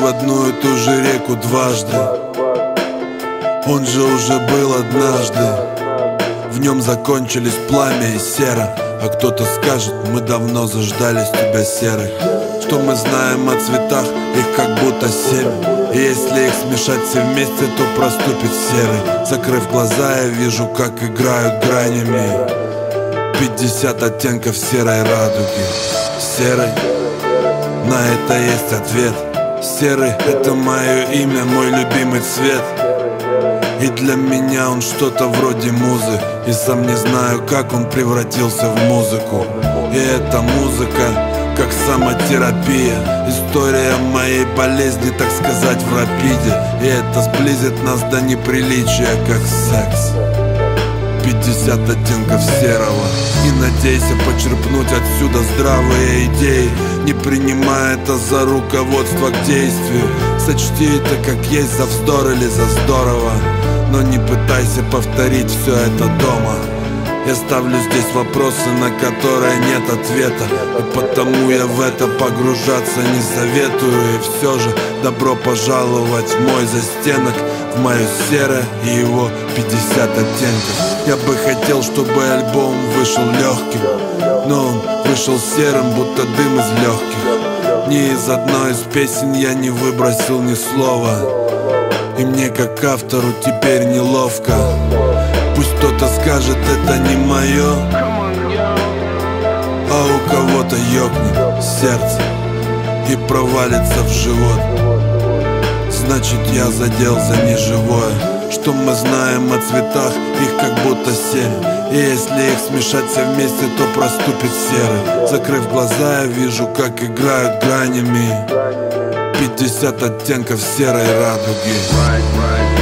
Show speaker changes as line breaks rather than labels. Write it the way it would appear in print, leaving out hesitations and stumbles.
в одну и ту же реку дважды. Он же уже был однажды. В нем закончились пламя и сера. А кто-то скажет, мы давно заждались тебя, серый. Что мы знаем о цветах, их как будто 7. И если их смешать все вместе, то проступит серый. Закрыв глаза, я вижу, как играют гранями 50 оттенков серой радуги. Серый, на это есть ответ. Серый — это мое имя, мой любимый цвет. И для меня он что-то вроде музы. И сам не знаю, как он превратился в музыку. И эта музыка, как самотерапия, история моей болезни, так сказать, в рапиде. И это сблизит нас до неприличия, как секс. 50 оттенков серого. И надейся почерпнуть отсюда здравые идеи, не принимая это за руководство к действию. Сочти это как есть за вздор или за здорово, но не пытайся повторить все это дома. Я ставлю здесь вопросы, на которые нет ответа, и потому я в это погружаться не советую. И все же добро пожаловать в мой застенок, в мое серое и его 50 оттенков. Я бы хотел, чтобы альбом вышел легким, но он вышел серым, будто дым из легких. Ни из одной из песен я не выбросил ни слова, и мне как автору теперь неловко. Пусть кто-то скажет, это не мое, а у кого-то ёкнет сердце и провалится в живот. Значит, я задел за неживое. Что мы знаем о цветах, их как будто 7. И если их смешать все вместе, то проступит серый. Закрыв глаза, я вижу, как играют гранями 50 оттенков серой радуги.